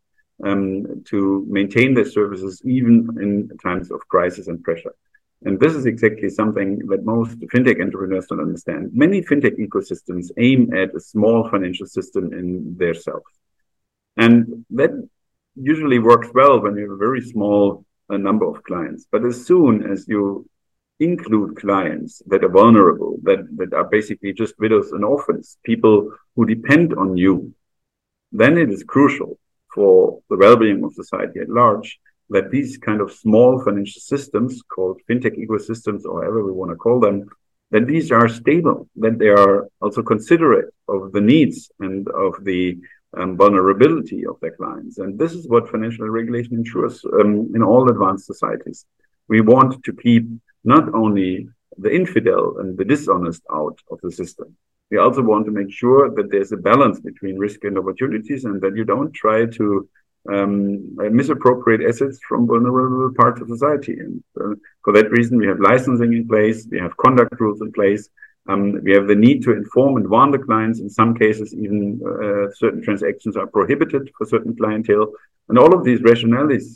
to maintain their services even in times of crisis and pressure. And this is exactly something that most fintech entrepreneurs don't understand. Many fintech ecosystems aim at a small financial system in their self. And that usually works well when you have a very small number of clients. But as soon as you include clients that are vulnerable, that are basically just widows and orphans, people who depend on you, then it is crucial for the well-being of society at large that these kind of small financial systems, called fintech ecosystems or however we want to call them, that these are stable, that they are also considerate of the needs and of the vulnerability of their clients. And this is what financial regulation ensures in all advanced societies. We want to keep not only the infidel and the dishonest out of the system, we also want to make sure that there's a balance between risk and opportunities, and that you don't try to misappropriate assets from vulnerable parts of society. And for that reason, we have licensing in place, we have conduct rules in place, We have the need to inform and warn the clients. In some cases, even certain transactions are prohibited for certain clientele. And all of these rationalities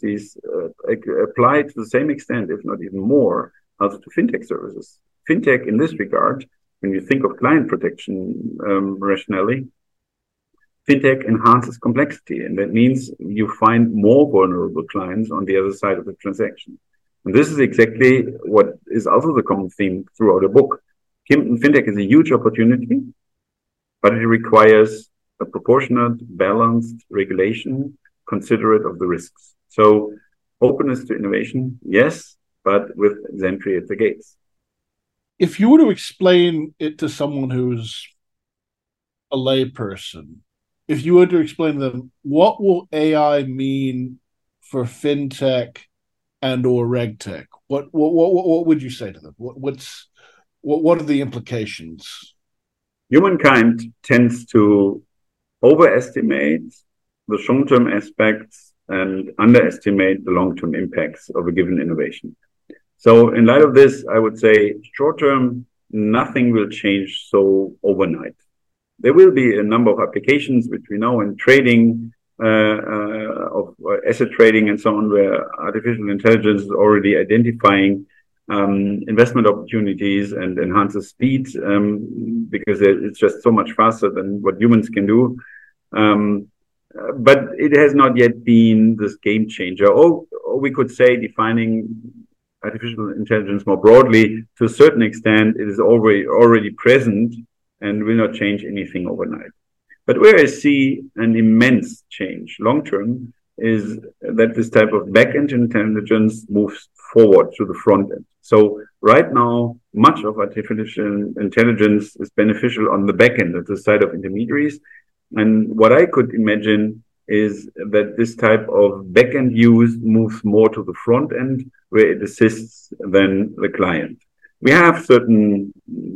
apply to the same extent, if not even more, also to fintech services. Fintech, in this regard, when you think of client protection rationally, fintech enhances complexity, and that means you find more vulnerable clients on the other side of the transaction. And this is exactly what is also the common theme throughout the book. Fintech is a huge opportunity, but it requires a proportionate, balanced regulation, considerate of the risks. So openness to innovation, yes, but with entry at the gates. If you were to explain it to someone who's a layperson, if you were to explain to them, what will AI mean for fintech and or regtech? What would you say to them? What are the implications? Humankind tends to overestimate the short-term aspects and underestimate the long-term impacts of a given innovation. So in light of this, I would say short-term, nothing will change so overnight. There will be a number of applications, which we know in trading, of asset trading and so on, where artificial intelligence is already identifying investment opportunities and enhances speed because it's just so much faster than what humans can do. But it has not yet been this game changer. Or we could say, defining artificial intelligence more broadly, to a certain extent, it is already present and will not change anything overnight. But where I see an immense change long term is that this type of back-end intelligence moves forward to the front end. So right now, much of artificial intelligence is beneficial on the back end, at the side of intermediaries. And what I could imagine is that this type of back-end use moves more to the front end, where it assists then the client. We have certain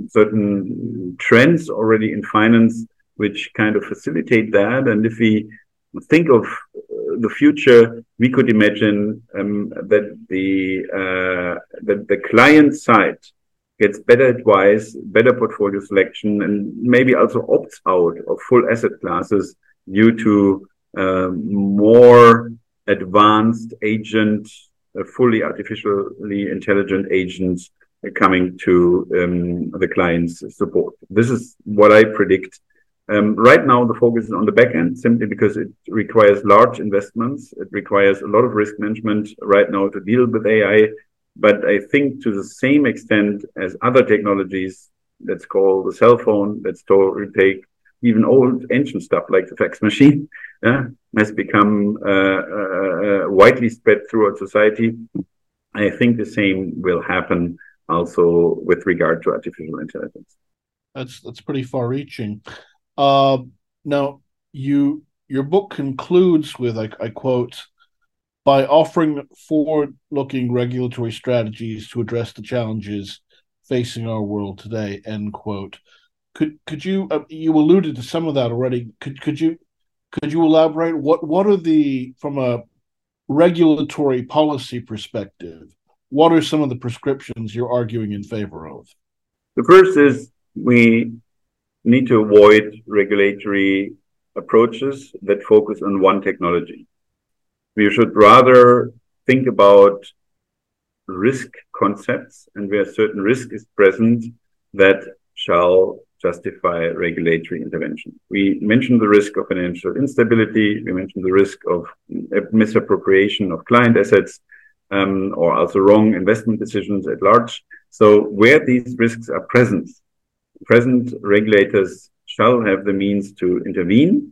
trends already in finance which kind of facilitate that. And if we think of the future, we could imagine that the client side gets better advice, better portfolio selection, and maybe also opts out of full asset classes due to more advanced agent, fully artificially intelligent agents coming to the client's support. This is what I predict. Right now, the focus is on the back end, simply because it requires large investments. It requires a lot of risk management right now to deal with AI. But I think to the same extent as other technologies, let's call the cell phone, take even old ancient stuff like the fax machine, has become widely spread throughout society. I think the same will happen also with regard to artificial intelligence. That's pretty far-reaching. Now, your book concludes with, I quote, "By offering forward-looking regulatory strategies to address the challenges facing our world today," end quote. Could you you alluded to some of that already? Could you elaborate? What are from a regulatory policy perspective, what are some of the prescriptions you're arguing in favor of? The first is we need to avoid regulatory approaches that focus on one technology. We should rather think about risk concepts, and where certain risk is present, that shall justify regulatory intervention. We mentioned the risk of financial instability. We mentioned the risk of misappropriation of client assets, or also wrong investment decisions at large. So where these risks are present, regulators shall have the means to intervene,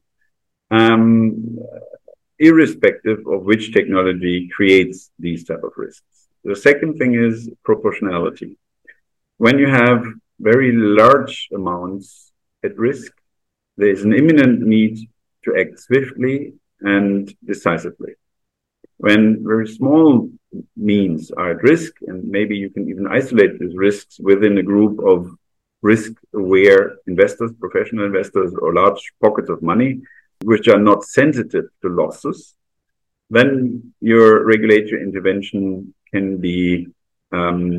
irrespective of which technology creates these type of risks. The second thing is proportionality. When you have very large amounts at risk, there is an imminent need to act swiftly and decisively. When very small means are at risk, and maybe you can even isolate these risks within a group of risk-aware investors, professional investors, or large pockets of money, which are not sensitive to losses, then your regulatory intervention can be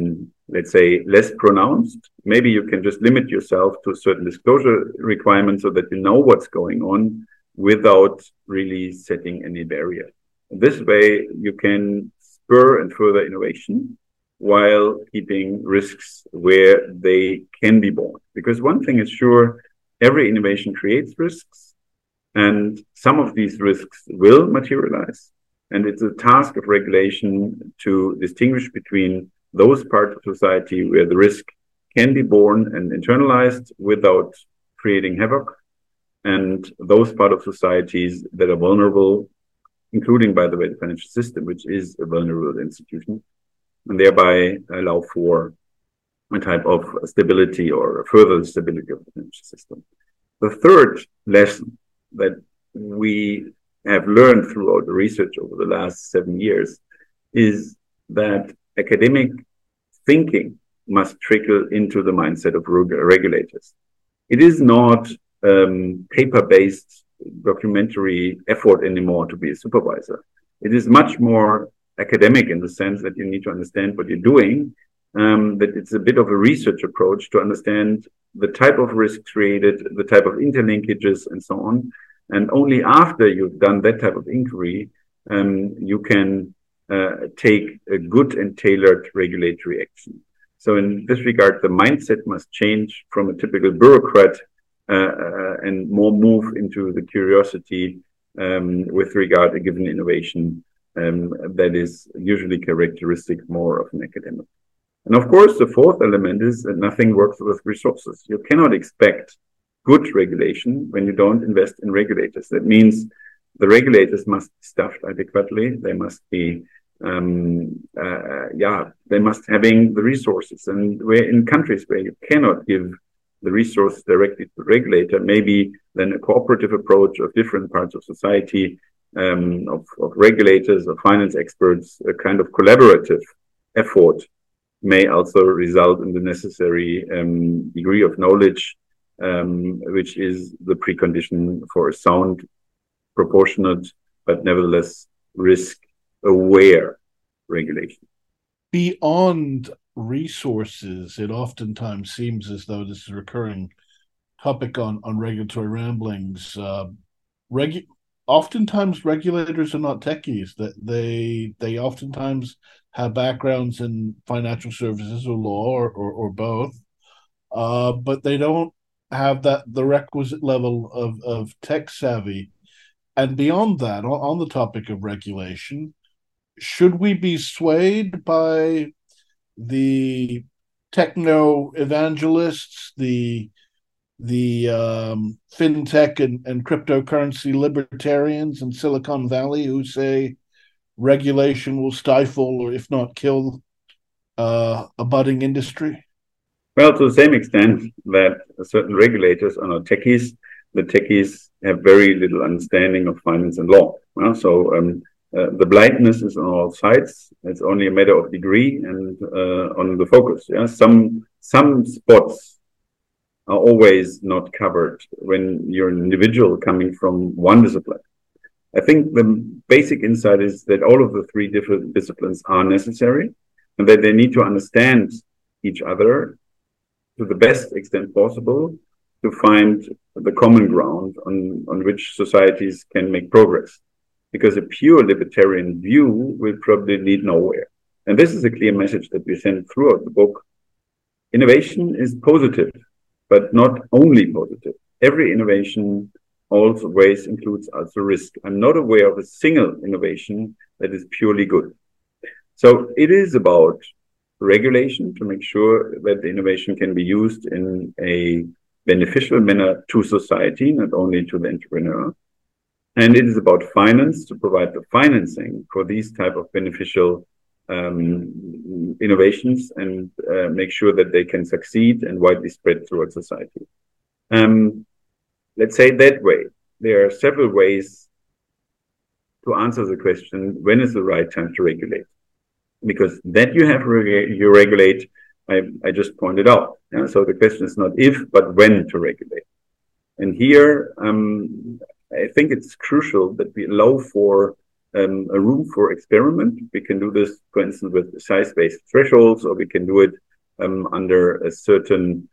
let's say, less pronounced, maybe you can just limit yourself to a certain disclosure requirements so that you know what's going on without really setting any barrier. This way, you can spur and further innovation while keeping risks where they can be borne. Because one thing is sure, every innovation creates risks, and some of these risks will materialize. And it's a task of regulation to distinguish between those parts of society where the risk can be borne and internalized without creating havoc, and those parts of societies that are vulnerable, including, by the way, the financial system, which is a vulnerable institution, and thereby allow for a type of stability or further stability of the financial system. The third lesson that we have learned throughout the research over the last 7 years is that academic thinking must trickle into the mindset of regulators. It is not paper-based documentary effort anymore to be a supervisor. It is much more academic in the sense that you need to understand what you're doing, that it's a bit of a research approach to understand the type of risk created, the type of interlinkages, and so on. And only after you've done that type of inquiry, you can take a good and tailored regulatory action. So in this regard, the mindset must change from a typical bureaucrat and more move into the curiosity with regard to a given innovation that is usually characteristic more of an academic. And of course, the fourth element is that nothing works with resources. You cannot expect good regulation when you don't invest in regulators. That means the regulators must be staffed adequately. They must be, they must having the resources. And where in countries where you cannot give the resource directly to the regulator, maybe then a cooperative approach of different parts of society, of regulators, of finance experts, a kind of collaborative effort may also result in the necessary degree of knowledge, which is the precondition for a sound, proportionate, but nevertheless risk-aware regulation. Beyond resources, it oftentimes seems as though this is a recurring topic on regulatory ramblings. Oftentimes regulators are not techies. That they oftentimes have backgrounds in financial services or law or both, but they don't have the requisite level of tech savvy. And beyond that, on the topic of regulation, should we be swayed by the techno evangelists, the fintech and cryptocurrency libertarians in Silicon Valley who say regulation will stifle or if not kill a budding industry? Well, to the same extent that certain regulators are not techies, the techies have very little understanding of finance and law. The blindness is on all sides. It's only a matter of degree and on the focus. Yeah, some spots are always not covered when you're an individual coming from one discipline. I think the basic insight is that all of the three different disciplines are necessary and that they need to understand each other to the best extent possible to find the common ground on which societies can make progress. Because a pure libertarian view will probably lead nowhere. And this is a clear message that we send throughout the book. Innovation is positive, but not only positive. Every innovation always includes also risk. I'm not aware of a single innovation that is purely good. So it is about regulation to make sure that the innovation can be used in a beneficial manner to society, not only to the entrepreneur. And it is about finance to provide the financing for these type of beneficial innovations and make sure that they can succeed and widely spread throughout society. Let's say that way. There are several ways to answer the question, when is the right time to regulate? Because that you regulate, I just pointed out. Yeah? So the question is not if, but when to regulate. And here, I think it's crucial that we allow for a room for experiment. We can do this, for instance, with size-based thresholds, or we can do it under a certain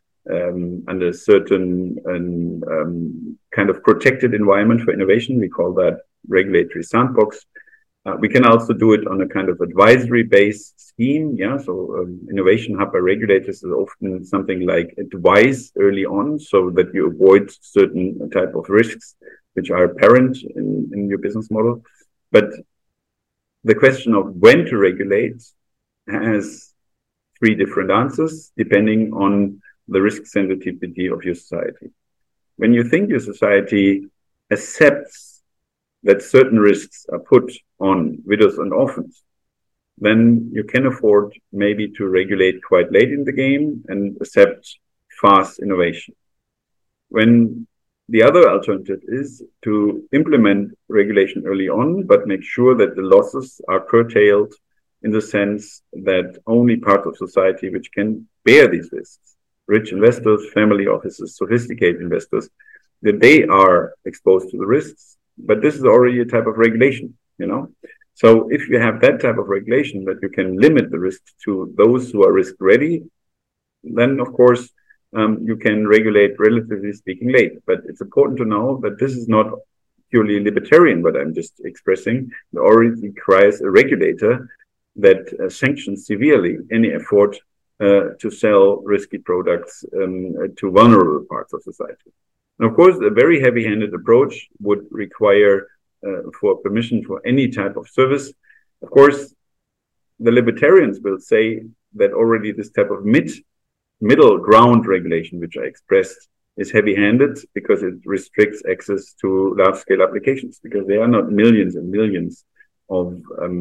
kind of protected environment for innovation. We call that regulatory sandbox. We can also do it on a kind of advisory-based scheme. Yeah, so innovation hub by regulators is often something like advice early on, so that you avoid certain type of risks which are apparent in your business model. But the question of when to regulate has three different answers depending on the risk sensitivity of your society. When you think your society accepts that certain risks are put on widows and orphans, then you can afford maybe to regulate quite late in the game and accept fast innovation. When the other alternative is to implement regulation early on, but make sure that the losses are curtailed in the sense that only part of society which can bear these risks, rich investors, family offices, sophisticated investors, that they are exposed to the risks. But this is already a type of regulation, you know. So if you have that type of regulation that you can limit the risk to those who are risk ready, then of course you can regulate, relatively speaking, late. But it's important to know that this is not purely libertarian, what I'm just expressing. It already requires a regulator that sanctions severely any effort to sell risky products to vulnerable parts of society. And of course, a very heavy-handed approach would require for permission for any type of service. Of course, the libertarians will say that already this type of middle ground regulation, which I expressed, is heavy-handed because it restricts access to large-scale applications, because there are not millions and millions of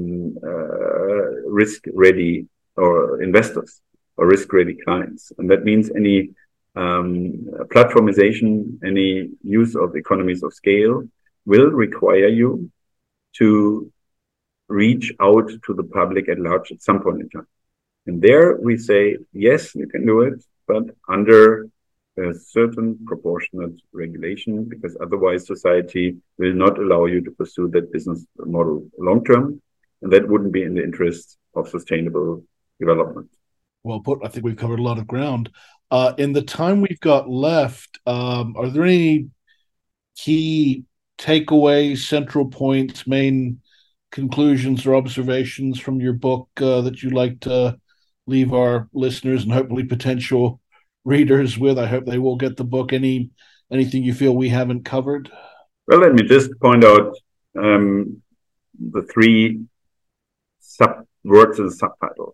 risk-ready or investors or risk-ready clients. And that means any platformization, any use of economies of scale will require you to reach out to the public at large at some point in time. And there we say, yes, you can do it, but under a certain proportionate regulation, because otherwise society will not allow you to pursue that business model long term. And that wouldn't be in the interest of sustainable development. Well put. I think we've covered a lot of ground. In the time we've got left, are there any key takeaways, central points, main conclusions or observations from your book that you'd like to leave our listeners and hopefully potential readers with? I hope they will get the book. Anything you feel we haven't covered? Well, let me just point out the three words in the subtitle.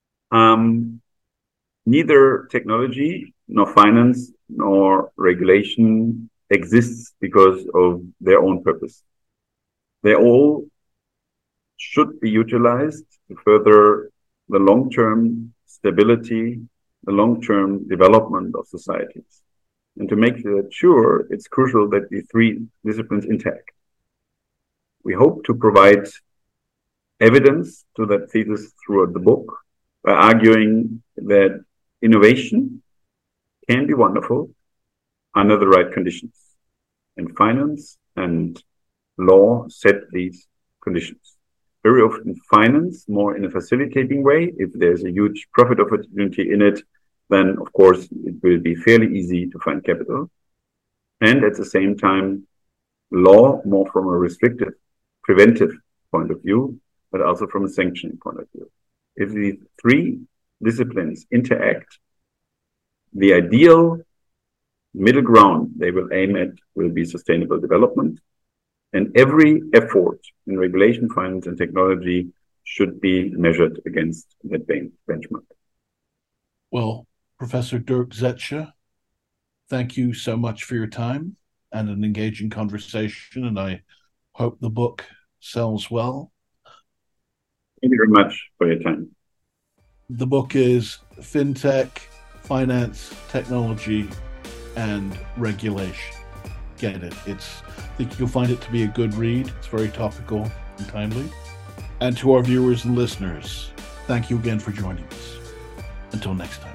Neither technology, nor finance, nor regulation exists because of their own purpose. They all should be utilized to further the long-term stability, the long-term development of societies. And to make that sure, it's crucial that the three disciplines interact. We hope to provide evidence to that thesis throughout the book by arguing that innovation can be wonderful under the right conditions. And finance and law set these conditions. Very often finance more in a facilitating way. If there's a huge profit opportunity in it, then of course it will be fairly easy to find capital. And at the same time, law more from a restrictive, preventive point of view, but also from a sanctioning point of view. If these three disciplines interact, the ideal middle ground they will aim at will be sustainable development. And every effort in regulation, finance, and technology should be measured against that benchmark. Well, Professor Dirk Zetsche, thank you so much for your time and an engaging conversation, and I hope the book sells well. Thank you very much for your time. The book is FinTech, Finance, Technology, and Regulation. Get it. I think you'll find it to be a good read. It's very topical and timely. And to our viewers and listeners, thank you again for joining us. Until next time.